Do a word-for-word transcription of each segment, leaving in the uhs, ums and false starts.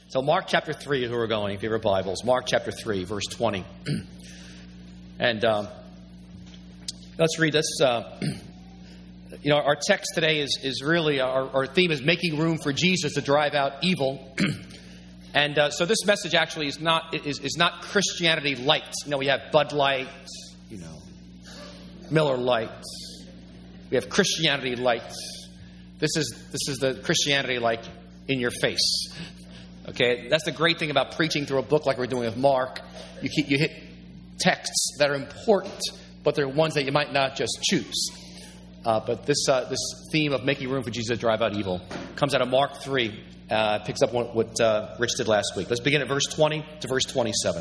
So Mark chapter three is where we're going, if you have your Bibles. Mark chapter three, verse twenty. And um, let's read this. Uh, you know, our text today is, is really, our, our theme is making room for Jesus to drive out evil. And uh, so this message actually is not is, is not Christianity light. You know, we have Bud Light, you know, Miller Light. We have Christianity light. This is this is the Christianity like in your face. Okay, that's the great thing about preaching through a book like we're doing with Mark. You keep, you hit texts that are important, but they're ones that you might not just choose. Uh, but this uh, this theme of making room for Jesus to drive out evil comes out of Mark three. Uh, picks up what, what uh, Rich did last week. Let's begin at verse twenty to verse twenty-seven.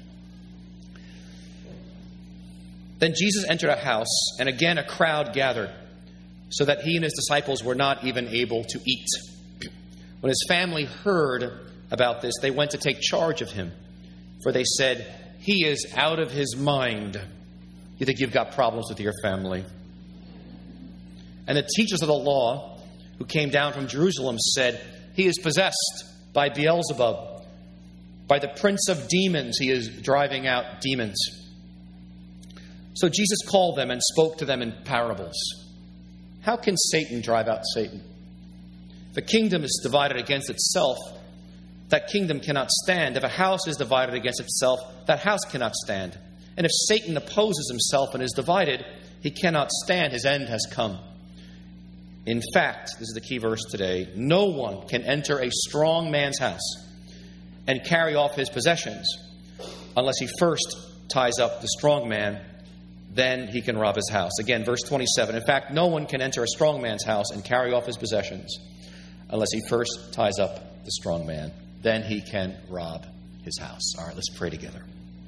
Then Jesus entered a house, and again a crowd gathered, so that he and his disciples were not even able to eat. When his family heard about this, they went to take charge of him, for they said, "He is out of his mind." You think you've got problems with your family? And the teachers of the law, who came down from Jerusalem, said, "He is possessed by Beelzebub. By the prince of demons, he is driving out demons." So Jesus called them and spoke to them in parables. "How can Satan drive out Satan? If a kingdom is divided against itself, that kingdom cannot stand. If a house is divided against itself, that house cannot stand. And if Satan opposes himself and is divided, he cannot stand. His end has come. In fact," this is the key verse today, "no one can enter a strong man's house and carry off his possessions unless he first ties up the strong man. Then he can rob his house." Again, verse twenty-seven. "In fact, no one can enter a strong man's house and carry off his possessions unless he first ties up the strong man. Then he can rob his house." All right, let's pray together.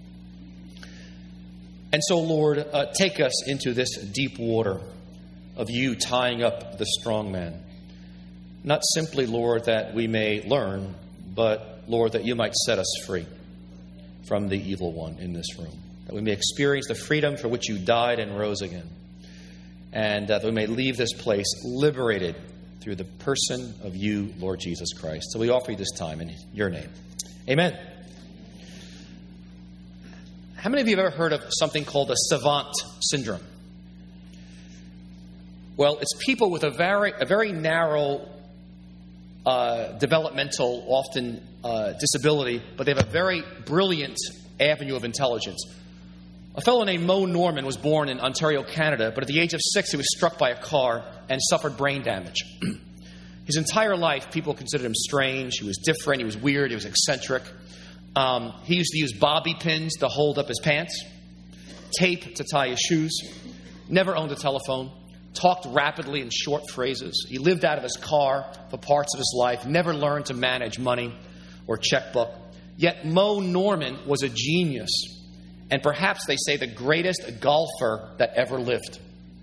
And so, Lord, uh, take us into this deep water of you tying up the strong man. Not simply, Lord, that we may learn, but, Lord, that you might set us free from the evil one in this room. That we may experience the freedom for which you died and rose again. And uh, that we may leave this place liberated through the person of you, Lord Jesus Christ. So we offer you this time in your name. Amen. How many of you have ever heard of something called a savant syndrome? Well, it's people with a very, a very narrow uh, developmental, often uh, disability, but they have a very brilliant avenue of intelligence. A fellow named Mo Norman was born in Ontario, Canada, but at the age of six, he was struck by a car and suffered brain damage. His entire life, people considered him strange. He was different. He was weird. He was eccentric. Um, he used to use bobby pins to hold up his pants, tape to tie his shoes, never owned a telephone, talked rapidly in short phrases. He lived out of his car for parts of his life, never learned to manage money or checkbook. Yet Mo Norman was a genius, and perhaps they say the greatest golfer that ever lived.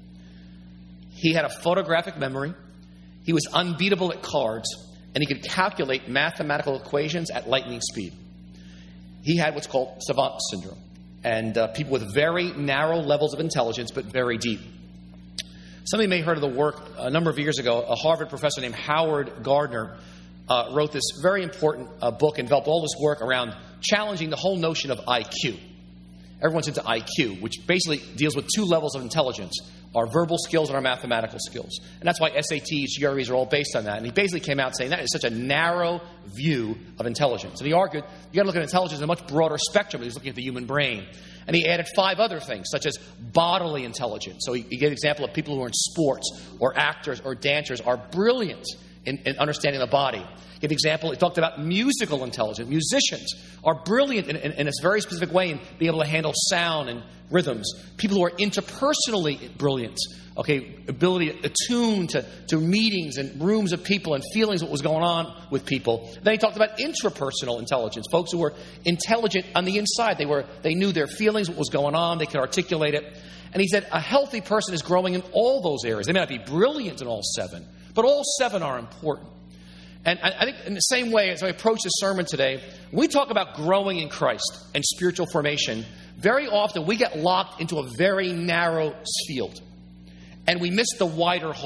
He had a photographic memory. He was unbeatable at cards, and he could calculate mathematical equations at lightning speed. He had what's called savant syndrome, and uh, people with very narrow levels of intelligence, but very deep. Some of you may have heard of the work a number of years ago. A Harvard professor named Howard Gardner uh, wrote this very important uh, book and developed all this work around challenging the whole notion of I Q. Everyone's into I Q, which basically deals with two levels of intelligence, our verbal skills and our mathematical skills. And that's why S A Ts, G R Es are all based on that. And he basically came out saying that is such a narrow view of intelligence. And he argued, you got to look at intelligence in a much broader spectrum. He was looking at the human brain. And he added five other things, such as bodily intelligence. So he, he gave an example of people who are in sports or actors or dancers are brilliant in, in understanding the body. He gave an example, he talked about musical intelligence. Musicians are brilliant in, in, in a very specific way in being able to handle sound and rhythms. People who are interpersonally brilliant, okay, ability to attune to, to meetings and rooms of people and feelings what was going on with people. Then he talked about intrapersonal intelligence, folks who were intelligent on the inside. They were they knew their feelings, what was going on, they could articulate it. And he said a healthy person is growing in all those areas. They may not be brilliant in all seven, but all seven are important. And I think in the same way, as I approach this sermon today, when we talk about growing in Christ and spiritual formation, very often we get locked into a very narrow field. And we miss the wider whole.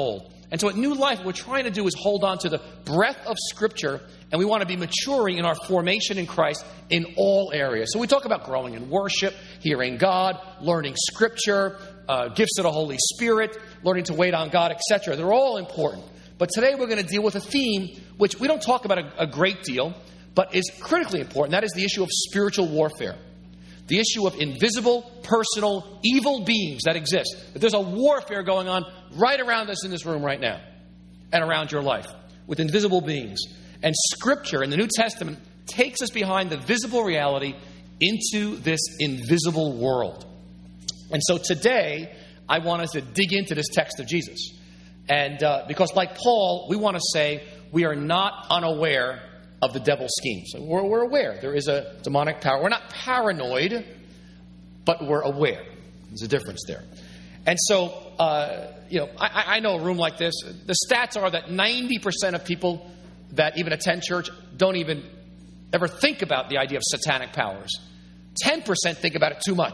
And so at New Life, what we're trying to do is hold on to the breadth of Scripture, and we want to be maturing in our formation in Christ in all areas. So we talk about growing in worship, hearing God, learning Scripture, uh, gifts of the Holy Spirit, learning to wait on God, et cetera. They're all important. But today we're going to deal with a theme which we don't talk about a, a great deal, but is critically important. That is the issue of spiritual warfare. The issue of invisible, personal, evil beings that exist. That there's a warfare going on right around us in this room right now and around your life with invisible beings. And Scripture in the New Testament takes us behind the visible reality into this invisible world. And so today, I want us to dig into this text of Jesus. And uh, because like Paul, we want to say we are not unaware of the devil's schemes. So we're, we're aware there is a demonic power. We're not paranoid, but we're aware. There's a difference there. And so, uh, you know, I, I know a room like this. The stats are that ninety percent of people that even attend church don't even ever think about the idea of satanic powers. ten percent think about it too much.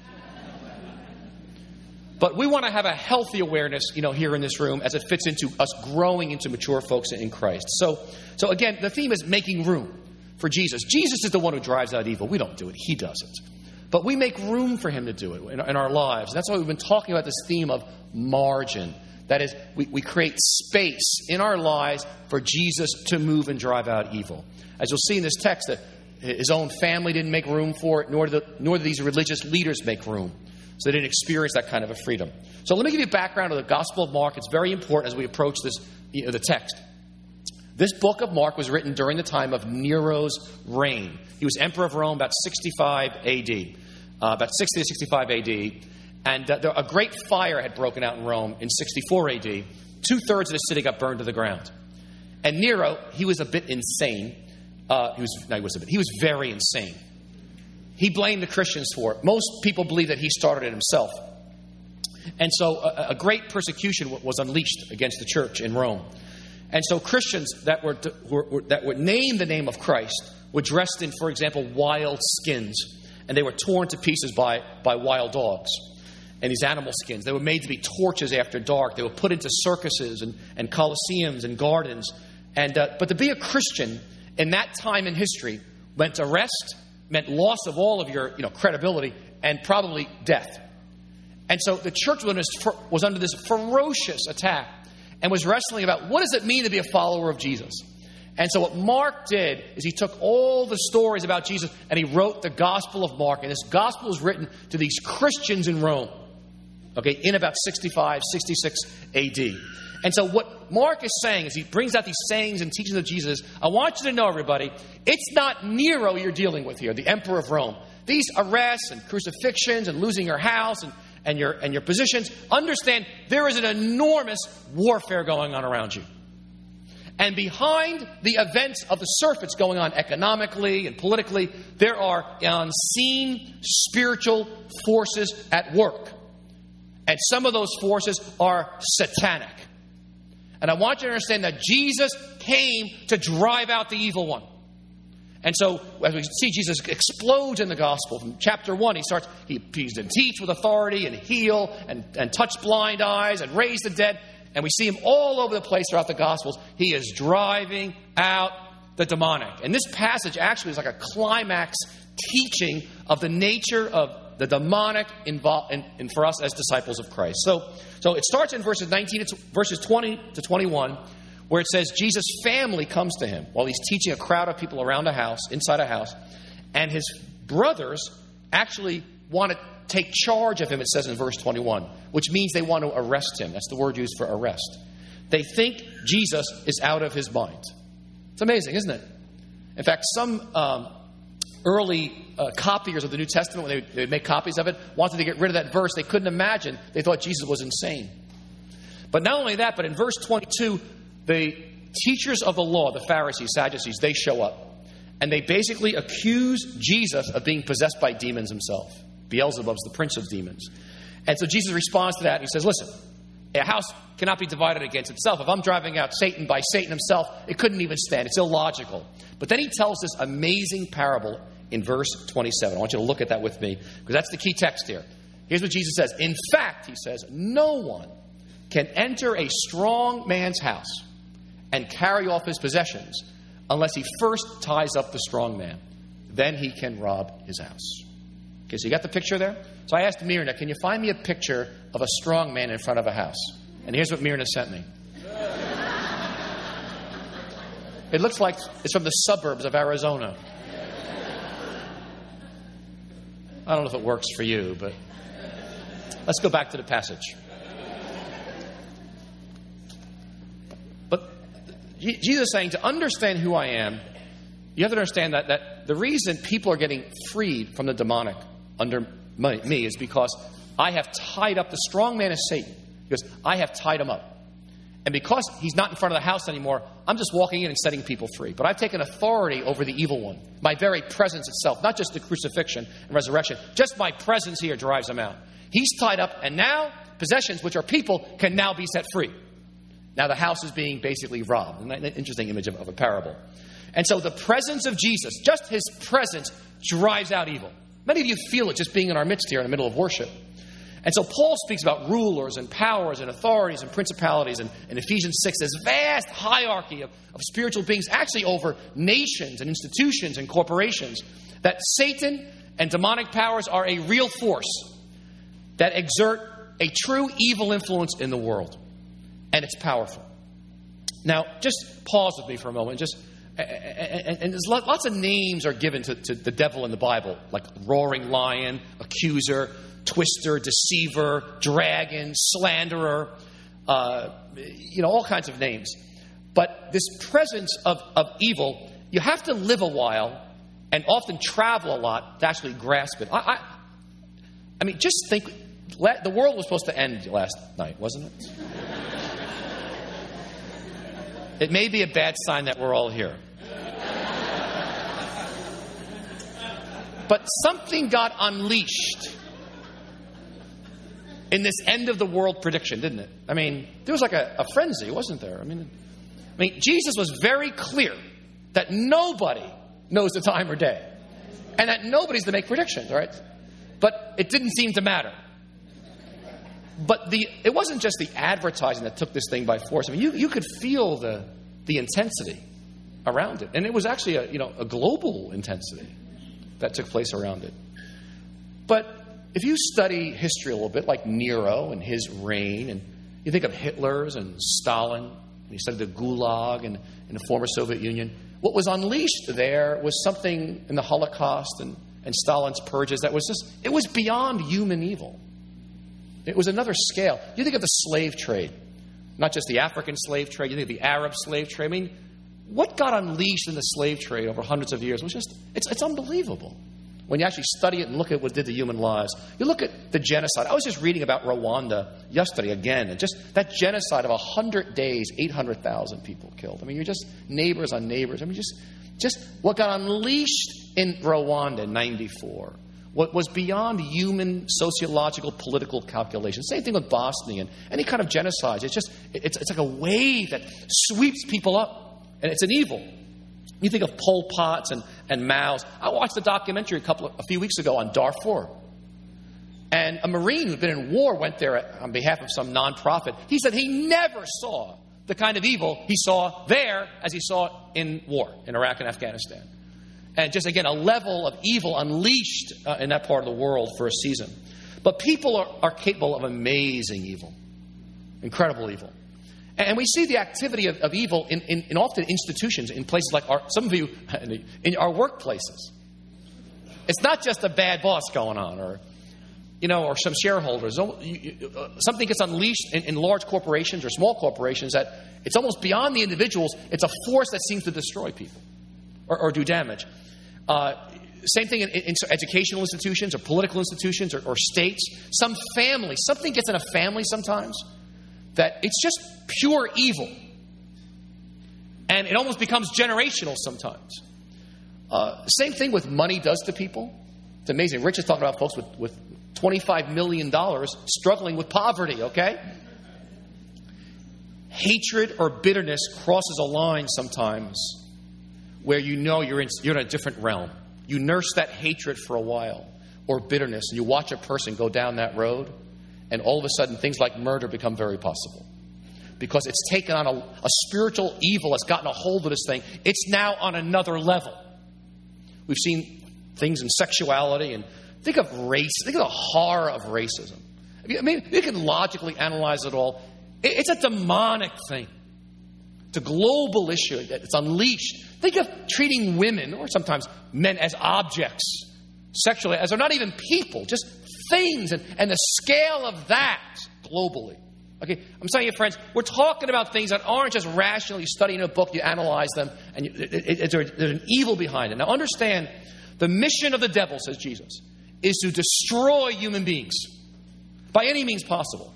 But we want to have a healthy awareness, you know, here in this room as it fits into us growing into mature folks in Christ. So, so again, the theme is making room for Jesus. Jesus is the one who drives out evil. We don't do it. He does it. But we make room for him to do it in, in our lives. That's why we've been talking about this theme of margin. That is, we, we create space in our lives for Jesus to move and drive out evil. As you'll see in this text, that his own family didn't make room for it, nor did, the, nor did these religious leaders make room. So they didn't experience that kind of a freedom. So let me give you a background of the Gospel of Mark. It's very important as we approach this, you know, the text. This book of Mark was written during the time of Nero's reign. He was emperor of Rome about sixty-five A D, uh, about sixty to sixty-five A D. And uh, there, a great fire had broken out in Rome in sixty-four A D. Two-thirds of the city got burned to the ground. And Nero, he was a bit insane. Uh, he was, no, he was a bit. He was very insane. He blamed the Christians for it. Most people believe that he started it himself. And so a, a great persecution was unleashed against the church in Rome. And so Christians that were, to, were that would name the name of Christ were dressed in, for example, wild skins. And they were torn to pieces by, by wild dogs and these animal skins. They were made to be torches after dark. They were put into circuses and, and coliseums and gardens. And uh, but to be a Christian in that time in history meant arrest, meant loss of all of your, you know, credibility, and probably death. And so the church was under this ferocious attack and was wrestling about what does it mean to be a follower of Jesus. And so what Mark did is he took all the stories about Jesus and he wrote the Gospel of Mark. And this Gospel was written to these Christians in Rome, okay, in about sixty-five, sixty-six A D. And so what Mark is saying is he brings out these sayings and teachings of Jesus. I want you to know, everybody, it's not Nero you're dealing with here, the emperor of Rome. These arrests and crucifixions and losing your house and, and, your, and your positions, understand there is an enormous warfare going on around you. And behind the events of the surface going on economically and politically, there are unseen spiritual forces at work. And some of those forces are satanic. And I want you to understand that Jesus came to drive out the evil one. And so, as we see, Jesus explodes in the gospel. From chapter one, he starts, he, he's to teach with authority and heal and, and touch blind eyes and raise the dead. And we see him all over the place throughout the gospels. He is driving out the demonic. And this passage actually is like a climax teaching of the nature of the demonic involved in, in for us as disciples of Christ. So, so it starts in verses nineteen, to, verses twenty to twenty-one, where it says Jesus' family comes to him while he's teaching a crowd of people around a house, inside a house, and his brothers actually want to take charge of him. It says in verse twenty-one, which means they want to arrest him. That's the word used for arrest. They think Jesus is out of his mind. It's amazing, isn't it? In fact, some um, early uh, copiers of the New Testament, when they, they would make copies of it, wanted to get rid of that verse. They couldn't imagine. They thought Jesus was insane. But not only that, but in verse twenty-two, the teachers of the law, the Pharisees, Sadducees, they show up. And they basically accuse Jesus of being possessed by demons himself. Beelzebub's the prince of demons. And so Jesus responds to that. And he says, listen, a house cannot be divided against itself. If I'm driving out Satan by Satan himself, it couldn't even stand. It's illogical. But then he tells this amazing parable in verse twenty-seven. I want you to look at that with me, because that's the key text here. Here's what Jesus says. In fact, he says, no one can enter a strong man's house and carry off his possessions unless he first ties up the strong man. Then he can rob his house. Okay, so you got the picture there? So I asked Myrna, can you find me a picture of a strong man in front of a house? And here's what Myrna sent me. It looks like it's from the suburbs of Arizona. I don't know if it works for you, but let's go back to the passage. But Jesus is saying to understand who I am, you have to understand that, that the reason people are getting freed from the demonic under me is because I have tied up the strong man of Satan. Because I have tied him up. And because he's not in front of the house anymore, I'm just walking in and setting people free. But I've taken authority over the evil one. My very presence itself, not just the crucifixion and resurrection, just my presence here drives him out. He's tied up, and now possessions, which are people, can now be set free. Now the house is being basically robbed. Isn't that an interesting image of, of a parable? And so the presence of Jesus, just his presence, drives out evil. Many of you feel it just being in our midst here in the middle of worship. And so Paul speaks about rulers and powers and authorities and principalities. And in Ephesians six, this vast hierarchy of, of spiritual beings actually over nations and institutions and corporations. That Satan and demonic powers are a real force that exert a true evil influence in the world. And it's powerful. Now, just pause with me for a moment. Just And, and there's lots of names are given to, to the devil in the Bible, like roaring lion, accuser, twister, deceiver, dragon, slanderer, uh, you know, all kinds of names. But this presence of, of evil, you have to live a while and often travel a lot to actually grasp it. I, I, I mean, just think, the world was supposed to end last night, wasn't it? It may be a bad sign that we're all here. But something got unleashed in this end of the world prediction, didn't it? I mean, there was like a, a frenzy, wasn't there? I mean, I mean, Jesus was very clear that nobody knows the time or day, and that nobody's to make predictions, right? But it didn't seem to matter. But the it wasn't just the advertising that took this thing by force. I mean, you, you could feel the the intensity around it, and it was actually a you know a global intensity that took place around it. But if you study history a little bit, like Nero and his reign, and you think of Hitler's and Stalin, and you study the Gulag and in the former Soviet Union, what was unleashed there was something in the Holocaust and, and Stalin's purges that was just, it was beyond human evil. It was another scale. You think of the slave trade, not just the African slave trade, you think of the Arab slave trade. I mean, what got unleashed in the slave trade over hundreds of years was just, it's, it's unbelievable. When you actually study it and look at what it did to human lives. You look at the genocide. I was just reading about Rwanda yesterday again. And just that genocide of one hundred days, eight hundred thousand people killed. I mean, you're just neighbors on neighbors. I mean, just, just what got unleashed in Rwanda in ninety-four. What was beyond human sociological, political calculation. Same thing with Bosnia and any kind of genocide. It's just, it's, it's like a wave that sweeps people up. And it's an evil. You think of Pol Pots and, and Mao's. I watched a documentary a couple of, a few weeks ago on Darfur. And a Marine who'd been in war went there on behalf of some nonprofit. He said he never saw the kind of evil he saw there as he saw in war in Iraq and Afghanistan. And just, again, a level of evil unleashed uh, in that part of the world for a season. But people are, are capable of amazing evil. Incredible evil. And we see the activity of, of evil in, in, in often institutions, in places like our, some of you, in our workplaces. It's not just a bad boss going on or, you know, or some shareholders. Something gets unleashed in, in large corporations or small corporations that it's almost beyond the individuals. It's a force that seems to destroy people or, or do damage. Uh, same thing in, in educational institutions or political institutions or, or states. Some family, something gets in a family sometimes that it's just pure evil. And it almost becomes generational sometimes. Uh, same thing with money does to people. It's amazing. Rich is talking about folks with, with twenty-five million dollars struggling with poverty, okay? Hatred or bitterness crosses a line sometimes where you know you're in, you're in a different realm. You nurse that hatred for a while or bitterness, and you watch a person go down that road, And all of a sudden, things like murder become very possible. Because it's taken on a, a spiritual evil that's gotten a hold of this thing. It's now on another level. We've seen things in sexuality, and think of race. Think of the horror of racism. I mean, you can logically analyze it all. It's a demonic thing. It's a global issue. It's unleashed. Think of treating women, or sometimes men, as objects sexually, as they're not even people, just things, and, and the scale of that globally. Okay, I'm telling you, friends, we're talking about things that aren't just rationally studying a book, you analyze them, and you, it, it, it, there's an evil behind it. Now understand, the mission of the devil, says Jesus, is to destroy human beings by any means possible.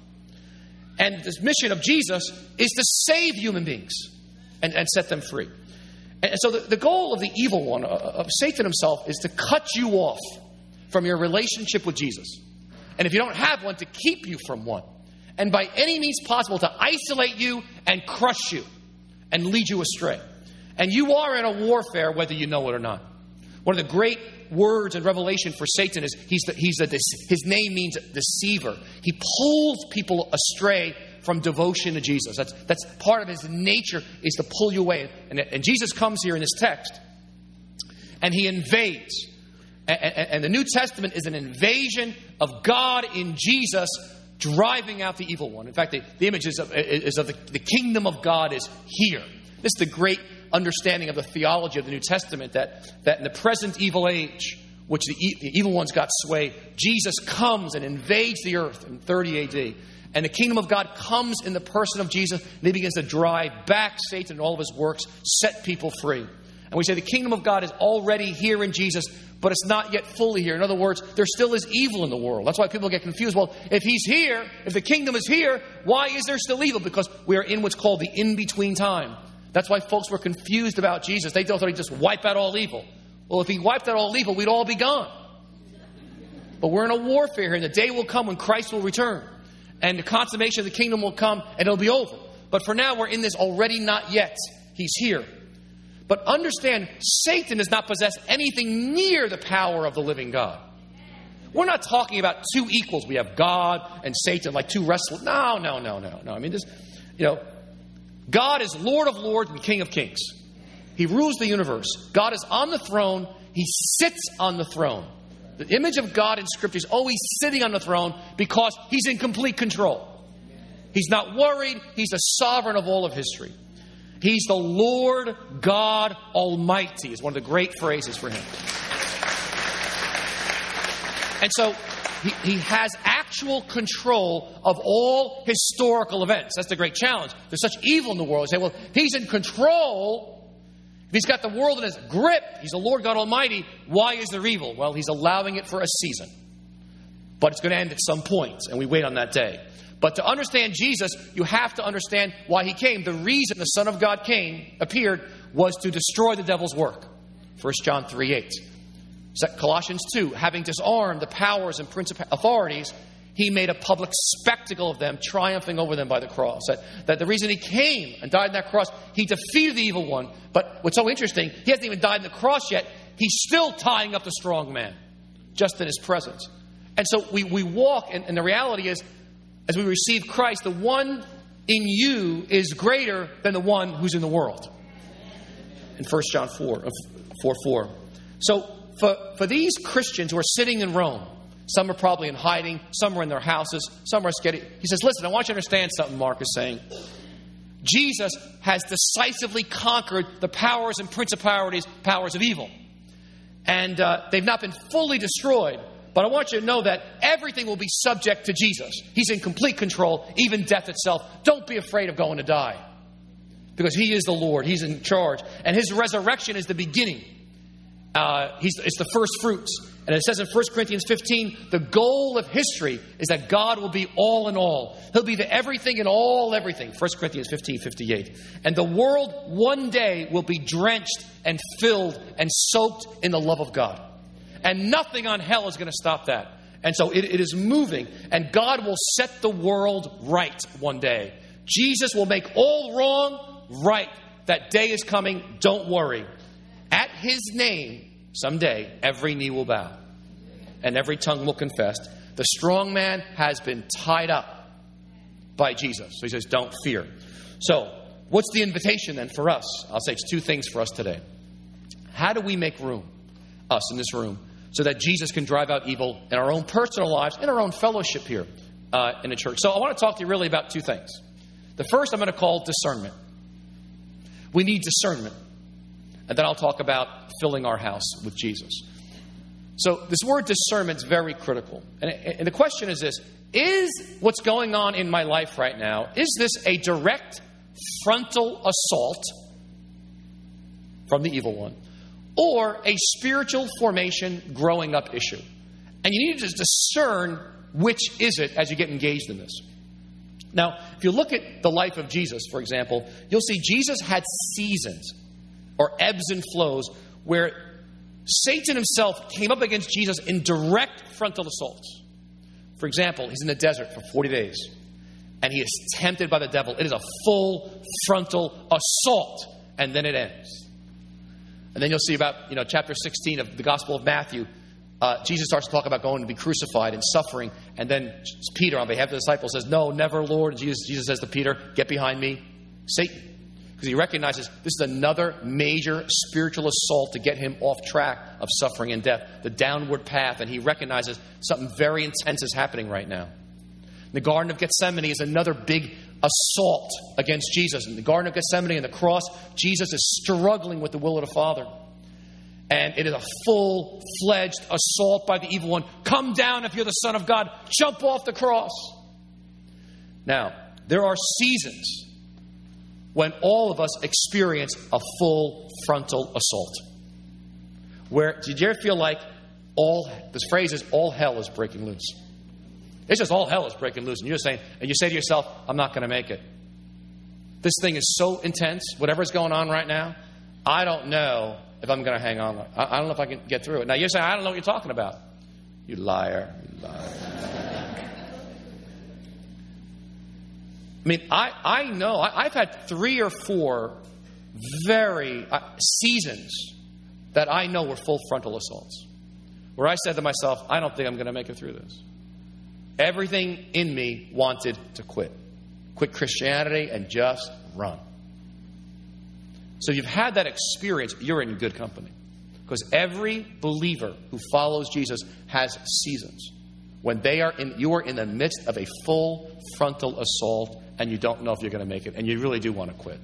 And this mission of Jesus is to save human beings and, and set them free. And so the, the goal of the evil one, of Satan himself, is to cut you off from your relationship with Jesus. And if you don't have one, to keep you from one. And by any means possible, to isolate you and crush you and lead you astray. And you are in a warfare, whether you know it or not. One of the great words in Revelation for Satan is he's the, he's a, his name means deceiver. He pulls people astray from devotion to Jesus. That's that's part of his nature, is to pull you away. And, and Jesus comes here in this text, and he invades. And, and, and the New Testament is an invasion of God in Jesus, driving out the evil one. In fact, the, the image is of, is of the, the kingdom of God is here. This is the great understanding of the theology of the New Testament, that, that in the present evil age, which the, e- the evil ones got sway, Jesus comes and invades the earth in thirty A D. And the kingdom of God comes in the person of Jesus, and he begins to drive back Satan and all of his works, set people free. And we say the kingdom of God is already here in Jesus, but it's not yet fully here. In other words, there still is evil in the world. That's why people get confused. Well, if he's here, if the kingdom is here, why is there still evil? Because we are in what's called the in-between time. That's why folks were confused about Jesus. They thought he'd just wipe out all evil. Well, if he wiped out all evil, we'd all be gone. But we're in a warfare here, and the day will come when Christ will return. And the consummation of the kingdom will come, and it'll be over. But for now, we're in this already not yet. He's here. But understand, Satan does not possess anything near the power of the living God. We're not talking about two equals. We have God and Satan like two wrestlers. No, no, no, no, no. I mean, this, you know, God is Lord of lords and King of kings. He rules the universe. God is on the throne. He sits on the throne. The image of God in Scripture is always sitting on the throne because he's in complete control. He's not worried. He's the sovereign of all of history. He's the Lord God Almighty is one of the great phrases for him. And so he, he has actual control of all historical events. That's the great challenge. There's such evil in the world. You say, well, he's in control. If he's got the world in his grip, he's the Lord God Almighty, why is there evil? Well, he's allowing it for a season. But it's going to end at some point, and we wait on that day. But to understand Jesus, you have to understand why he came. The reason the Son of God came, appeared, was to destroy the devil's work. First John three eight. Colossians two, having disarmed the powers and principal authorities, he made a public spectacle of them, triumphing over them by the cross. That, that the reason he came and died on that cross, he defeated the evil one. But what's so interesting, he hasn't even died on the cross yet. He's still tying up the strong man, just in his presence. And so we, we walk, and, and the reality is, as we receive Christ, the one in you is greater than the one who's in the world. In First John four, four, four. So for, for these Christians who are sitting in Rome, some are probably in hiding, some are in their houses, some are scared. He says, listen, I want you to understand something Mark is saying. Jesus has decisively conquered the powers and principalities, powers of evil. And uh, they've not been fully destroyed. But I want you to know that everything will be subject to Jesus. He's in complete control, even death itself. Don't be afraid of going to die. Because he is the Lord. He's in charge. And his resurrection is the beginning. Uh, he's, it's the first fruits. And it says in First Corinthians fifteen, the goal of history is that God will be all in all. He'll be the everything in all everything. First Corinthians fifteen fifty-eight. And the world one day will be drenched and filled and soaked in the love of God. And nothing on hell is going to stop that. And so it, it is moving. And God will set the world right one day. Jesus will make all wrong right. That day is coming. Don't worry. At his name, someday, every knee will bow. And every tongue will confess The strong man has been tied up by Jesus. So he says, don't fear. So what's the invitation then for us? I'll say it's two things for us today. How do we make room, us in this room, so that Jesus can drive out evil in our own personal lives, in our own fellowship here uh, in the church? So I want to talk to you really about two things. The first I'm going to call discernment. We need discernment. And then I'll talk about filling our house with Jesus. So this word discernment is very critical. And, and the question is this: is what's going on in my life right now, is this a direct frontal assault from the evil one, or a spiritual formation growing up issue? And you need to discern which is it as you get engaged in this. Now, if you look at the life of Jesus, for example, you'll see Jesus had seasons or ebbs and flows where Satan himself came up against Jesus in direct frontal assaults. For example, he's in the desert for forty days, and he is tempted by the devil. It is a full frontal assault, and then it ends. And then you'll see about, you know, chapter sixteen of the Gospel of Matthew, uh, Jesus starts to talk about going to be crucified and suffering, and then Peter, on behalf of the disciples, says, "No, never, Lord." And Jesus, Jesus says to Peter, "Get behind me, Satan." Because he recognizes this is another major spiritual assault to get him off track of suffering and death, the downward path. And he recognizes something very intense is happening right now. The Garden of Gethsemane is another big assault against Jesus. In the Garden of Gethsemane and the cross, Jesus is struggling with the will of the Father. And it is a full-fledged assault by the evil one. Come down if you're the Son of God. Jump off the cross. Now, there are seasons when all of us experience a full frontal assault. Where, did you ever feel like all, this phrase is, all hell is breaking loose? It's just all hell is breaking loose. And you're saying, and you say to yourself, I'm not going to make it. This thing is so intense, whatever's going on right now, I don't know if I'm going to hang on. I, I don't know if I can get through it. Now you're saying, I don't know what you're talking about. You liar. You liar. I mean, I, I know, I, I've had three or four very uh, seasons that I know were full frontal assaults, where I said to myself, I don't think I'm going to make it through this. Everything in me wanted to quit. Quit Christianity and just run. So you've had that experience, you're in good company. Because every believer who follows Jesus has seasons when they are in, you are in the midst of a full frontal assault and you don't know if you're going to make it, and you really do want to quit.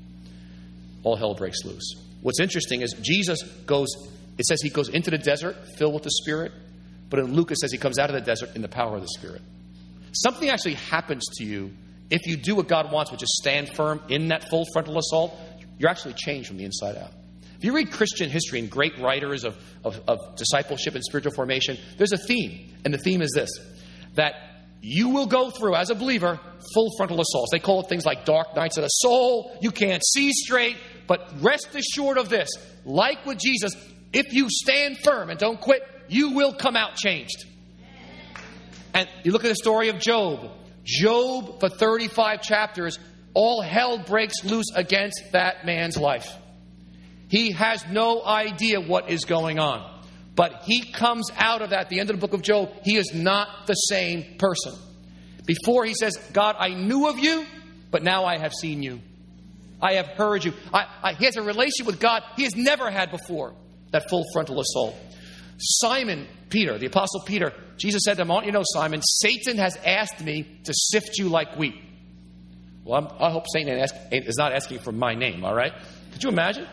All hell breaks loose. What's interesting is Jesus goes, it says he goes into the desert filled with the Spirit, but in Luke it says he comes out of the desert in the power of the Spirit. Something actually happens to you if you do what God wants, which is stand firm in that full frontal assault. You're actually changed from the inside out. If you read Christian history and great writers of, of, of discipleship and spiritual formation, there's a theme, and the theme is this, that you will go through, as a believer, full frontal assaults. They call it things like dark nights of the soul. You can't see straight. But rest assured of this. Like with Jesus, if you stand firm and don't quit, you will come out changed. And you look at the story of Job. Job, for thirty-five chapters, all hell breaks loose against that man's life. He has no idea what is going on. But he comes out of that, at the end of the book of Job, he is not the same person. Before he says, God, I knew of you, but now I have seen you. I have heard you. I, I, he has a relationship with God he has never had before, that full frontal assault. Simon Peter, the Apostle Peter, Jesus said to him, I want you to know, Simon, Satan has asked me to sift you like wheat. Well, I'm, I hope Satan ask, is not asking for my name, all right? Could you imagine?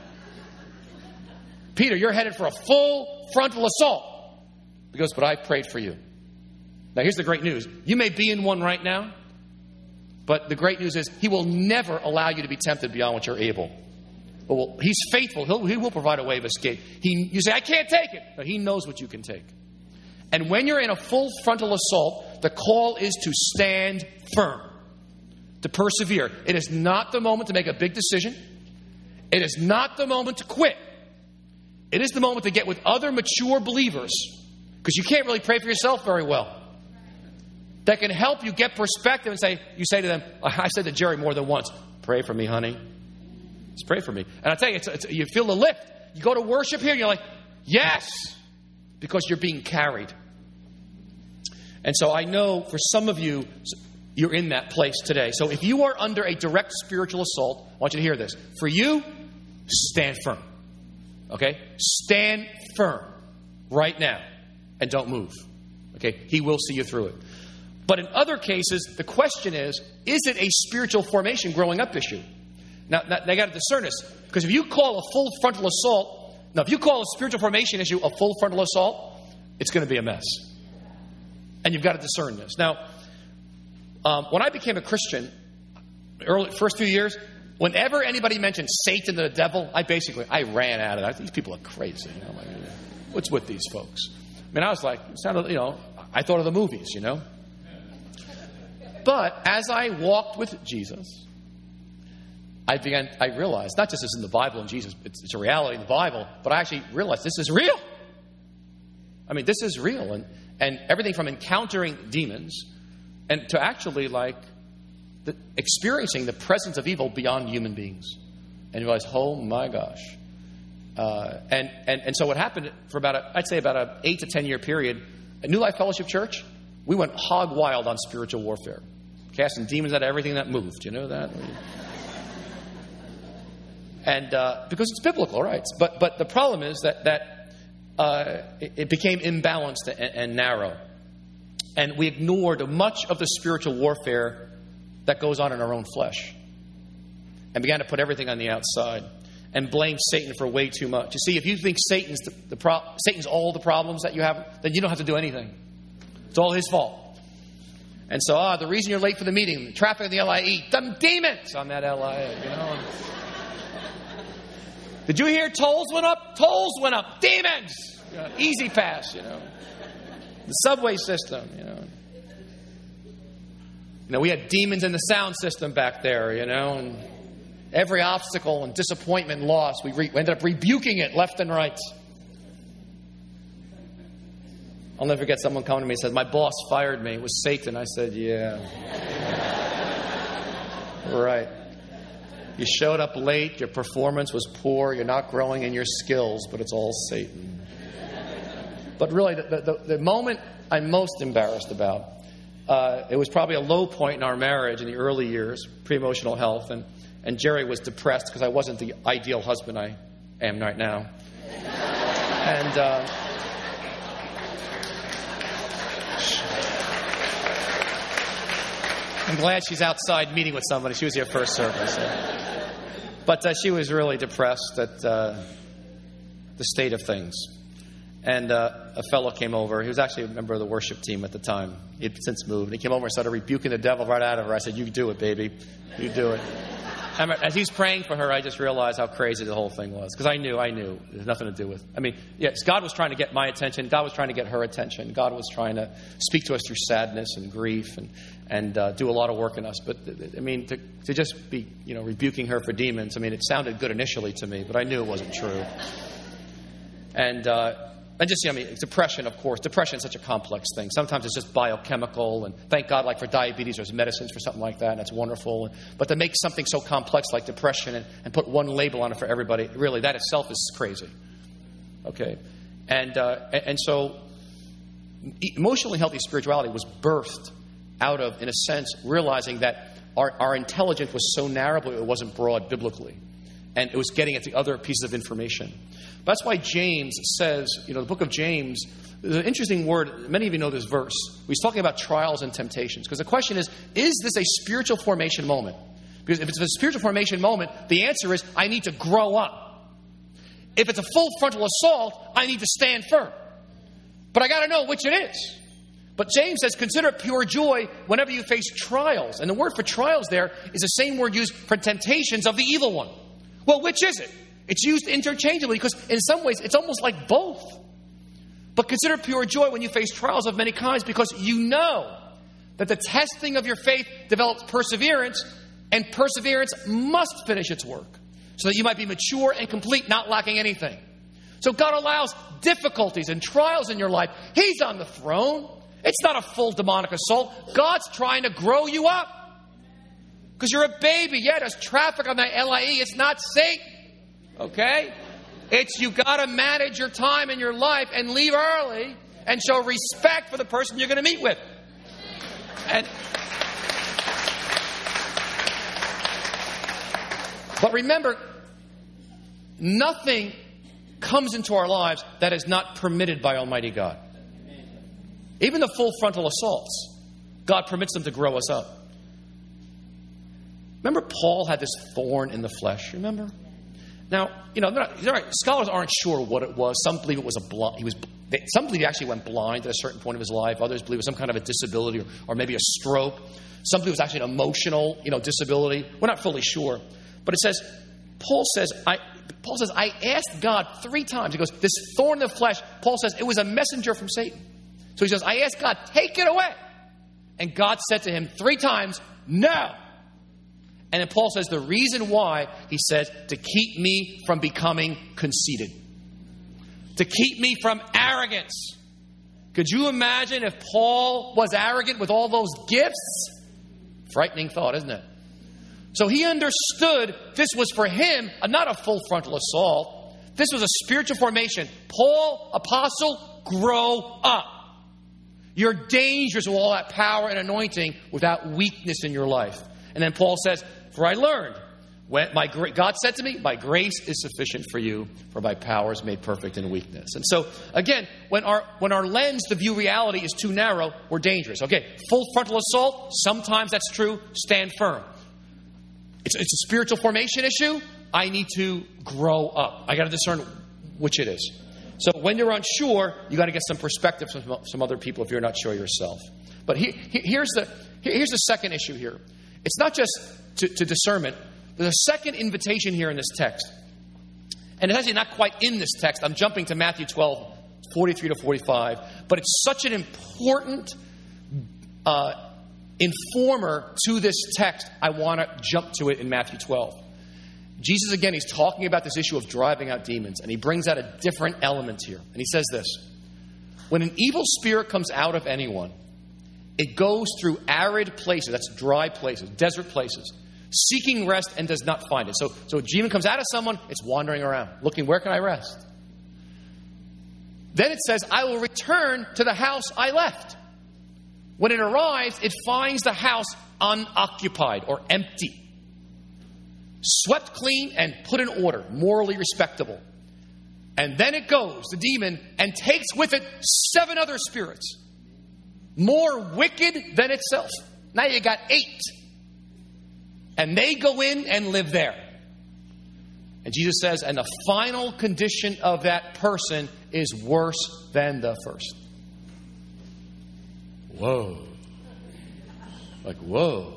Peter, you're headed for a full frontal assault. He goes, but I prayed for you. Now, here's the great news. You may be in one right now, but the great news is he will never allow you to be tempted beyond what you're able. Well, he's faithful. He'll, he will provide a way of escape. He, you say, I can't take it. But he knows what you can take. And when you're in a full frontal assault, the call is to stand firm, to persevere. It is not the moment to make a big decision. It is not the moment to quit. It is the moment to get with other mature believers, because you can't really pray for yourself very well, that can help you get perspective and say, you say to them, I said to Jerry more than once, pray for me, honey. Just pray for me. And I tell you, it's, it's, you feel the lift. You go to worship here and you're like, yes, because you're being carried. And so I know for some of you, you're in that place today. So if you are under a direct spiritual assault, I want you to hear this. For you, stand firm. Okay? Stand firm right now and don't move. Okay? He will see you through it. But in other cases, the question is, is it a spiritual formation growing up issue? Now, now they got to discern this. Because if you call a full frontal assault, now if you call a spiritual formation issue a full frontal assault, it's going to be a mess. And you've got to discern this. Now, um, when I became a Christian, early first few years, whenever anybody mentioned Satan or the devil, I basically, I ran at it. I, these people are crazy. You know? Like, what's with these folks? I mean, I was like, it sounded, you know, I thought of the movies, you know. But as I walked with Jesus, I began, I realized, not just this in the Bible and Jesus, it's, it's a reality in the Bible, but I actually realized this is real. I mean, this is real. And, and everything from encountering demons and to actually like the, experiencing the presence of evil beyond human beings. And you realize, oh my gosh. Uh, and, and, and so what happened for about, a, I'd say about an eight to ten year period, at New Life Fellowship Church, we went hog wild on spiritual warfare. Casting demons out of everything that moved. You know that? And uh, because it's biblical, right? But but the problem is that that uh, it, it became imbalanced and, and narrow, and we ignored much of the spiritual warfare that goes on in our own flesh, and began to put everything on the outside and blame Satan for way too much. You see, if you think Satan's the, the pro- Satan's all the problems that you have, then you don't have to do anything. It's all his fault. And so, ah, the reason you're late for the meeting, the traffic in the L I E, them demons on that L I E, you know. Did you hear tolls went up? Tolls went up. Demons! You know, easy pass, you know. The subway system, you know. You know, we had demons in the sound system back there, you know, and every obstacle and disappointment and loss, we, re- we ended up rebuking it left and right. I'll never forget someone coming to me and said, my boss fired me. It was Satan. I said, yeah. Right. You showed up late. Your performance was poor. You're not growing in your skills, but it's all Satan. But really, the, the, the moment I'm most embarrassed about, uh, it was probably a low point in our marriage in the early years, pre-emotional health. And, and Jerry was depressed because I wasn't the ideal husband I am right now. And... Uh, I'm glad she's outside meeting with somebody. She was here first service. So. But uh, she was really depressed at uh, the state of things. And uh, a fellow came over. He was actually a member of the worship team at the time. He had since moved. And he came over and started rebuking the devil right out of her. I said, you do it, baby. You do it. And as he's praying for her, I just realized how crazy the whole thing was. Because I knew, I knew. It had nothing to do with... I mean, yes, God was trying to get my attention. God was trying to get her attention. God was trying to speak to us through sadness and grief and, and uh, do a lot of work in us. But, I mean, to, to just be, you know, rebuking her for demons, I mean, it sounded good initially to me, but I knew it wasn't true. And... Uh, And just, I mean, depression, of course. Depression is such a complex thing. Sometimes it's just biochemical. And thank God, like for diabetes, there's medicines for something like that. And that's wonderful. But to make something so complex like depression and, and put one label on it for everybody, really, that itself is crazy. Okay. And, uh, and, and so emotionally healthy spirituality was birthed out of, in a sense, realizing that our, our intelligence was so narrow, but it wasn't broad biblically. And it was getting at the other pieces of information. That's why James says, you know, the book of James, there's an interesting word. Many of you know this verse. He's talking about trials and temptations. Because the question is, is this a spiritual formation moment? Because if it's a spiritual formation moment, the answer is, I need to grow up. If it's a full frontal assault, I need to stand firm. But I got to know which it is. But James says, consider it pure joy whenever you face trials. And the word for trials there is the same word used for temptations of the evil one. Well, which is it? It's used interchangeably because in some ways it's almost like both. But consider pure joy when you face trials of many kinds because you know that the testing of your faith develops perseverance, and perseverance must finish its work so that you might be mature and complete, not lacking anything. So God allows difficulties and trials in your life. He's on the throne. It's not a full demonic assault. God's trying to grow you up. Because you're a baby. Yeah, there's traffic on the L I E. It's not Satan. Okay? It's you got to manage your time in your life and leave early and show respect for the person you're going to meet with. And, but remember, nothing comes into our lives that is not permitted by Almighty God. Even the full frontal assaults, God permits them to grow us up. Remember, Paul had this thorn in the flesh. Remember? Now, you know, they're not, they're not, scholars aren't sure what it was. Some believe it was a bl- he was. They, some believe he actually went blind at a certain point of his life. Others believe it was some kind of a disability or, or maybe a stroke. Some believe it was actually an emotional, you know, disability. We're not fully sure, but it says, Paul says, I. Paul says, I asked God three times. He goes, this thorn in the flesh. Paul says it was a messenger from Satan. So he says, I asked God, take it away. And God said to him three times, no. And then Paul says the reason why, he says, to keep me from becoming conceited. To keep me from arrogance. Could you imagine if Paul was arrogant with all those gifts? Frightening thought, isn't it? So he understood this was for him, not a full frontal assault. This was a spiritual formation. Paul, apostle, grow up. You're dangerous with all that power and anointing without weakness in your life. And then Paul says, for I learned, when my God said to me, my grace is sufficient for you, for my power is made perfect in weakness. And so, again, when our when our lens to view reality is too narrow, we're dangerous. Okay, full frontal assault, sometimes that's true. Stand firm. It's, it's a spiritual formation issue. I need to grow up. I got to discern which it is. So when you're unsure, you got to get some perspective from some other people if you're not sure yourself. But he, he, here's the here's the second issue here. It's not just to, to discernment. There's a second invitation here in this text. And it's actually not quite in this text. I'm jumping to Matthew twelve, forty-three to forty-five. But it's such an important uh, informer to this text, I want to jump to it in Matthew twelve. Jesus, again, he's talking about this issue of driving out demons. And he brings out a different element here. And he says this. When an evil spirit comes out of anyone, it goes through arid places, that's dry places, desert places, seeking rest and does not find it. So, so a demon comes out of someone, it's wandering around, looking, where can I rest? Then it says, I will return to the house I left. When it arrives, it finds the house unoccupied or empty, swept clean and put in order, morally respectable. And then it goes, the demon, and takes with it seven other spirits, more wicked than itself. Now you got eight. And they go in and live there. And Jesus says, and the final condition of that person is worse than the first. Whoa. Like, whoa.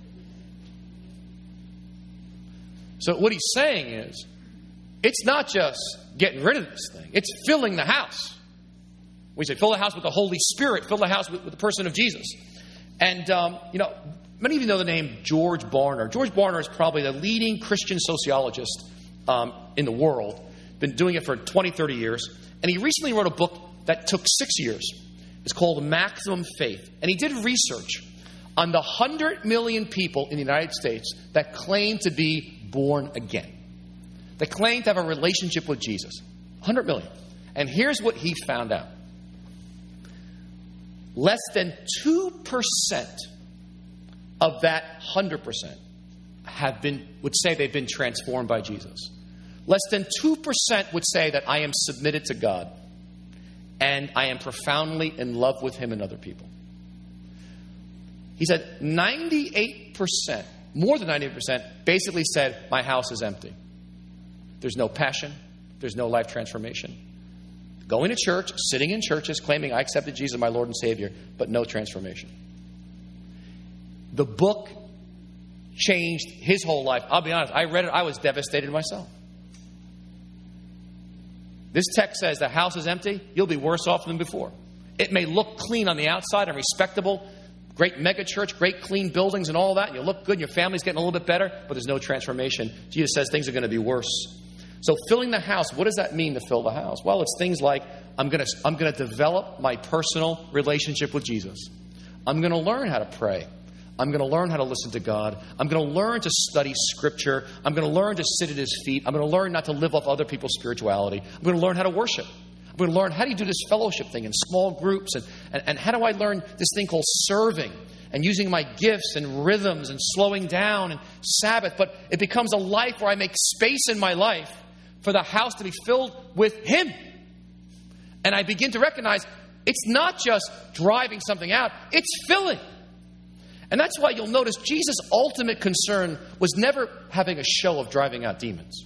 So what he's saying is, it's not just getting rid of this thing. It's filling the house. We say, fill the house with the Holy Spirit. Fill the house with, with the person of Jesus. And, um, you know, many of you know the name George Barna. George Barna is probably the leading Christian sociologist um, in the world. Been doing it for twenty, thirty years. And he recently wrote a book that took six years. It's called Maximum Faith. And he did research on the one hundred million people in the United States that claim to be born again. That claim to have a relationship with Jesus. one hundred million. And here's what he found out. Less than two percent of that one hundred percent have been, would say they've been transformed by Jesus. Less than two percent would say that I am submitted to God and I am profoundly in love with Him and other people. He said ninety-eight percent, more than ninety-eight percent, basically said, my house is empty. There's no passion. There's no life transformation. Going to church, sitting in churches, claiming I accepted Jesus as my Lord and Savior, but no transformation. The book changed his whole life. I'll be honest, I read it, I was devastated myself. This text says the house is empty, you'll be worse off than before. It may look clean on the outside and respectable, great mega church, great clean buildings and all that, and you look good, and your family's getting a little bit better, but there's no transformation. Jesus says things are going to be worse. So filling the house, what does that mean to fill the house? Well, it's things like I'm going to I'm going to develop my personal relationship with Jesus. I'm going to learn how to pray. I'm going to learn how to listen to God. I'm going to learn to study Scripture. I'm going to learn to sit at His feet. I'm going to learn not to live off other people's spirituality. I'm going to learn how to worship. I'm going to learn how do you do this fellowship thing in small groups, and, and, and how do I learn this thing called serving and using my gifts and rhythms and slowing down and Sabbath. But it becomes a life where I make space in my life for the house to be filled with Him. And I begin to recognize it's not just driving something out, it's filling. And that's why you'll notice Jesus' ultimate concern was never having a show of driving out demons.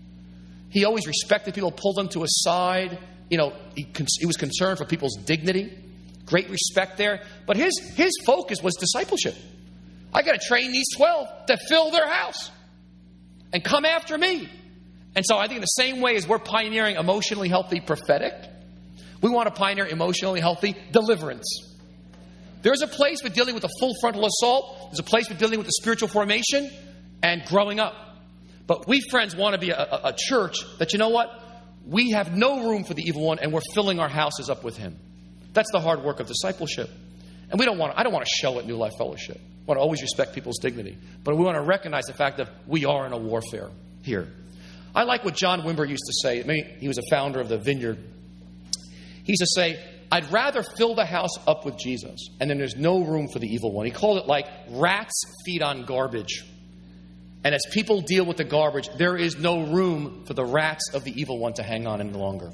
He always respected people, pulled them to a side. You know, he, he was concerned for people's dignity. Great respect there. But his, his focus was discipleship. I got to train these twelve to fill their house and come after me. And so I think in the same way as we're pioneering emotionally healthy prophetic, we want to pioneer emotionally healthy deliverance. There's a place for dealing with the full frontal assault. There's a place for dealing with the spiritual formation and growing up. But we, friends, want to be a, a, a church that, you know what? We have no room for the evil one, and we're filling our houses up with him. That's the hard work of discipleship. And we don't want to, I don't want to show at New Life Fellowship. I want to always respect people's dignity. But we want to recognize the fact that we are in a warfare here. I like what John Wimber used to say. I mean, he was a founder of the Vineyard. He used to say, I'd rather fill the house up with Jesus, and then there's no room for the evil one. He called it like rats feed on garbage. And as people deal with the garbage, there is no room for the rats of the evil one to hang on any longer.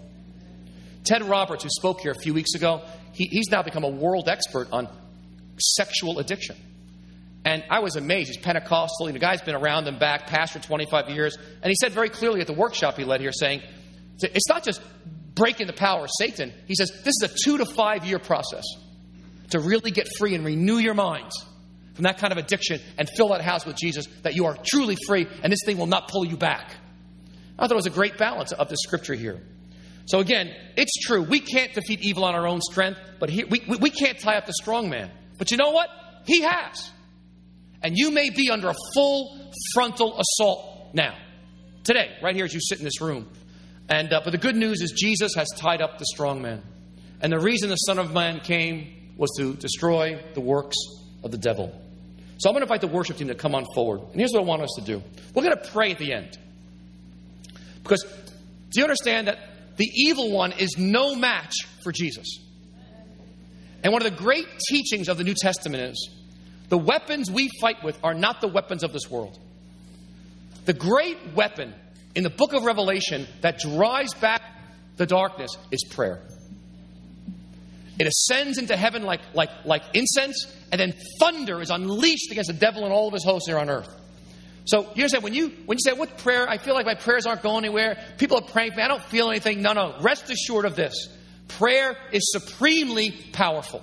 Ted Roberts, who spoke here a few weeks ago, he, he's now become a world expert on sexual addiction. And I was amazed. He's Pentecostal. The guy's been around and back, pastor twenty-five years. And he said very clearly at the workshop he led here, saying, it's not just breaking the power of Satan. He says, this is a two to five year process to really get free and renew your mind from that kind of addiction and fill that house with Jesus, that you are truly free and this thing will not pull you back. I thought it was a great balance of the scripture here. So again, it's true. We can't defeat evil on our own strength, but he, we, we can't tie up the strong man. But you know what? He has. And you may be under a full frontal assault now, today, right here as you sit in this room. And uh, but the good news is Jesus has tied up the strong man. And the reason the Son of Man came was to destroy the works of the devil. So I'm going to invite the worship team to come on forward. And here's what I want us to do. We're going to pray at the end. Because do you understand that the evil one is no match for Jesus? And one of the great teachings of the New Testament is the weapons we fight with are not the weapons of this world. The great weapon in the book of Revelation that drives back the darkness is prayer. It ascends into heaven like, like, like incense, and then thunder is unleashed against the devil and all of his hosts here on earth. So you understand, when you when you say, what prayer? I feel like my prayers aren't going anywhere. People are praying for me. I don't feel anything. No, no. Rest assured of this. Prayer is supremely powerful.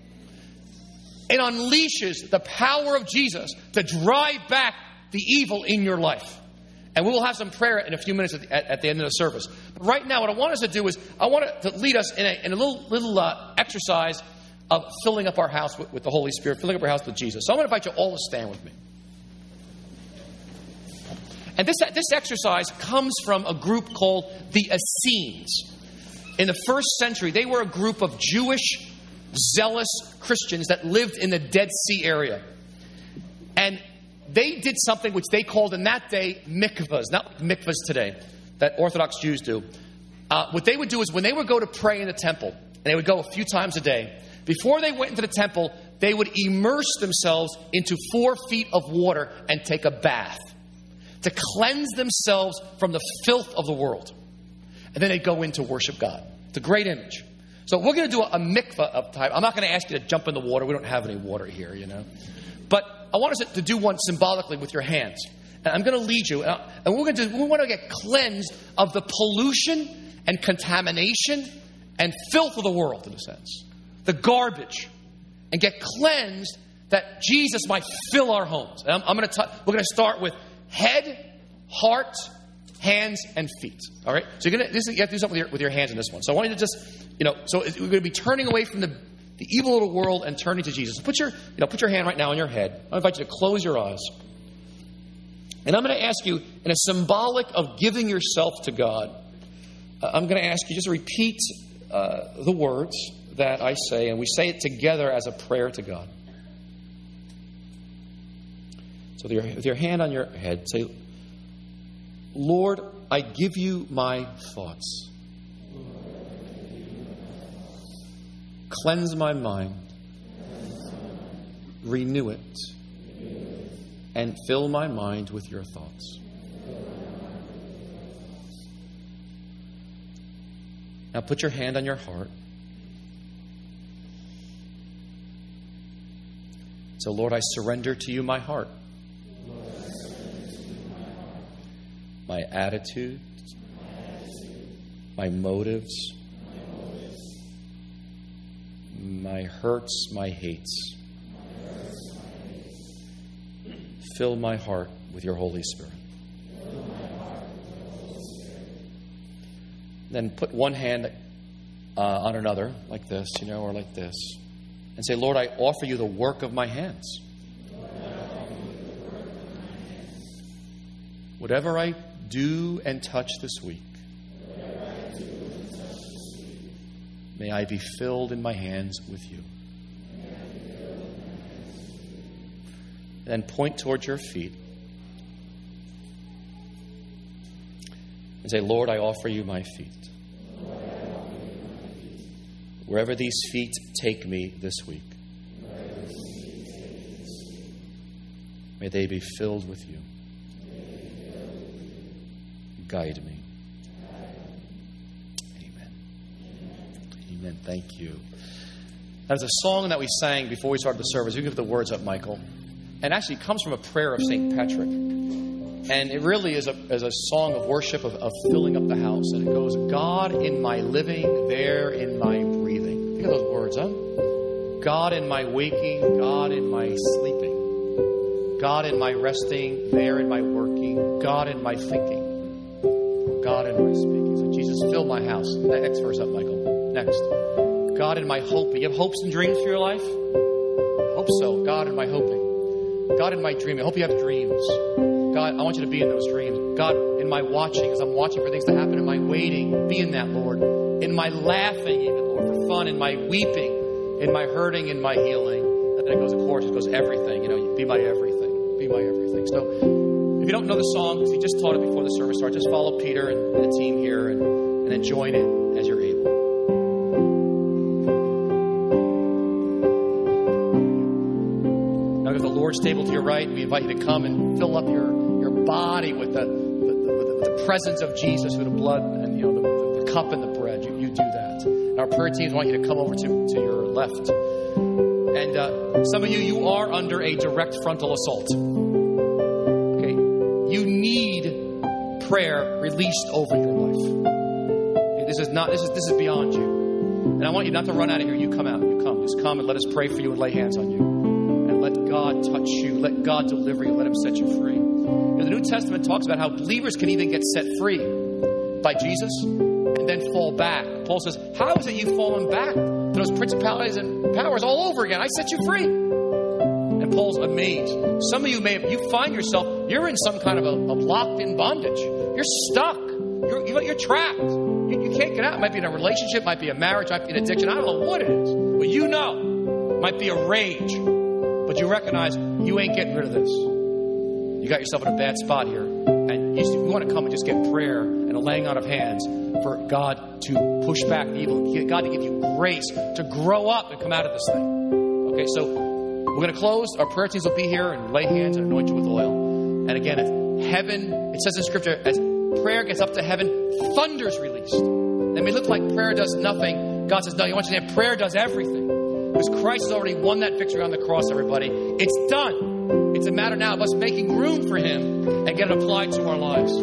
It unleashes the power of Jesus to drive back the evil in your life. And we will have some prayer in a few minutes at the, at, at the end of the service. But right now, what I want us to do is, I want to lead us in a, in a little, little uh, exercise of filling up our house with, with the Holy Spirit, filling up our house with Jesus. So I'm going to invite you all to stand with me. And this, this exercise comes from a group called the Essenes. In the first century, they were a group of Jewish, zealous Christians that lived in the Dead Sea area. And they did something which they called in that day mikvahs, not mikvahs today, that Orthodox Jews do. Uh, what they would do is when they would go to pray in the temple, and they would go a few times a day, before they went into the temple, they would immerse themselves into four feet of water and take a bath to cleanse themselves from the filth of the world. And then they'd go in to worship God. It's a great image. So we're going to do a, a mikvah of type. I'm not going to ask you to jump in the water. We don't have any water here, you know. But I want us to do one symbolically with your hands. And I'm going to lead you. And we're going to do, we want to get cleansed of the pollution and contamination and filth of the world, in a sense. The garbage. And get cleansed that Jesus might fill our homes. And I'm, I'm going to t- we're going to start with head, heart, hands, and feet. All right? So you're going to, this is, you have to do something with your, with your hands in this one. So I want you to just, you know, so we're going to be turning away from the, the evil little world and turning to Jesus. So put your, you know, put your hand right now on your head. I invite you to close your eyes. And I'm going to ask you, in a symbolic of giving yourself to God, uh, I'm going to ask you just to repeat uh, the words that I say, and we say it together as a prayer to God. So with your, with your hand on your head, say, Lord, I give you my thoughts. Cleanse my mind. Renew it. And fill my mind with your thoughts. Now put your hand on your heart. So, Lord, I surrender to you my heart. My attitude, my motives, my hurts, my hates. Fill my heart with your Holy Spirit. Then put one hand uh, on another, like this, you know, or like this, and say, Lord, I offer you the work of my hands. Whatever I do and touch this week, may I be filled in my hands with you. Then point towards your feet and say, Lord, I offer you my feet. Wherever these feet take me this week, may they be filled with you. Guide me. Amen. Amen. Thank you. That was a song that we sang before we started the service. You give the words up, Michael. And actually it comes from a prayer of Saint Patrick. And it really is a, is a song of worship, of, of filling up the house. And it goes, God in my living, there in my breathing. Think of those words, huh? God in my waking, God in my sleeping. God in my resting, there in my working. God in my thinking. God in my speaking. So Jesus, fill my house. Next verse up, Michael. Next. God in my hoping. You have hopes and dreams for your life? I hope so. God in my hoping. God in my dreaming. I hope you have dreams. God, I want you to be in those dreams. God, in my watching, as I'm watching for things to happen, in my waiting, be in that, Lord. In my laughing, even, Lord, for fun, in my weeping, in my hurting, in my healing. And then it goes, of course, it goes everything. You know, be my everything. Be my everything. So, if you don't know the song, because we just taught it before the service started, just follow Peter and, and the team here and, and then join it as you're able. Now there's the Lord's table to your right. We invite you to come and fill up your, your body with the, with, the, with, the, with the presence of Jesus, with the blood and you know the, the, the cup and the bread. You, you do that. And our prayer teams want you to come over to, to your left. And uh, some of you, you are under a direct frontal assault. You need prayer released over your life. This is not. This is this is beyond you. And I want you not to run out of here. You come out. You come. Just come and let us pray for you and lay hands on you. And let God touch you. Let God deliver you. Let Him set you free. You know, the New Testament talks about how believers can even get set free by Jesus and then fall back. Paul says, "How is it you've fallen back to those principalities and powers all over again? I set you free." And Paul's amazed. Some of you may have, you find yourself, you're in some kind of a, a locked-in bondage. You're stuck. You're, you're trapped. You, you can't get out. It might be in a relationship, might be a marriage, might be an addiction. I don't know what it is. But you know. It might be a rage. But you recognize you ain't getting rid of this. You got yourself in a bad spot here. And you, you want to come and just get prayer and a laying on of hands for God to push back the evil. God to give you grace to grow up and come out of this thing. Okay, so we're going to close. Our prayer teams will be here and lay hands and anoint you with oil. And again, if heaven, it says in Scripture, as prayer gets up to heaven, thunder's released. It may look like prayer does nothing. God says, no, you want you to say prayer does everything. Because Christ has already won that victory on the cross, everybody. It's done. It's a matter now of us making room for Him and getting it applied to our lives.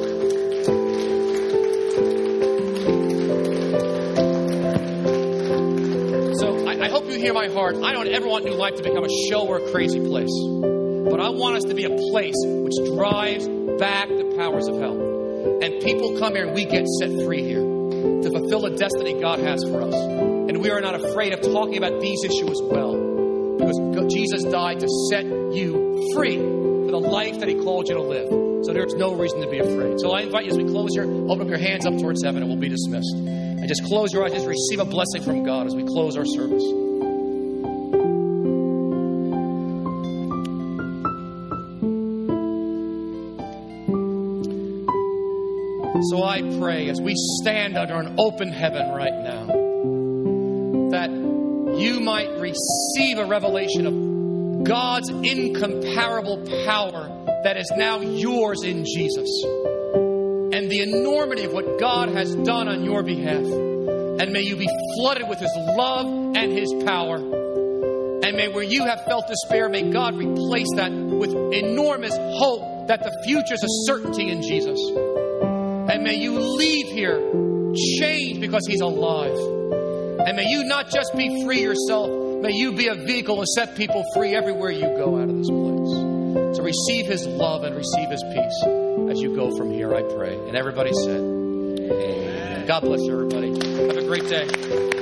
I hope you hear my heart. I don't ever want New Life to become a show or a crazy place. But I want us to be a place which drives back the powers of hell. And people come here and we get set free here to fulfill the destiny God has for us. And we are not afraid of talking about these issues as well. Because Jesus died to set you free for the life that He called you to live. So there's no reason to be afraid. So I invite you as we close here, open up your hands up towards heaven and we'll be dismissed. And just close your eyes, just receive a blessing from God as we close our service. So I pray as we stand under an open heaven right now, that you might receive a revelation of God's incomparable power that is now yours in Jesus. And the enormity of what God has done on your behalf. And may you be flooded with His love and His power. And may where you have felt despair, may God replace that with enormous hope that the future is a certainty in Jesus. And may you leave here changed because He's alive. And may you not just be free yourself, may you be a vehicle to set people free everywhere you go out of this place. So receive His love and receive His peace as you go from here, I pray. And everybody said, amen. God bless you, everybody. Have a great day.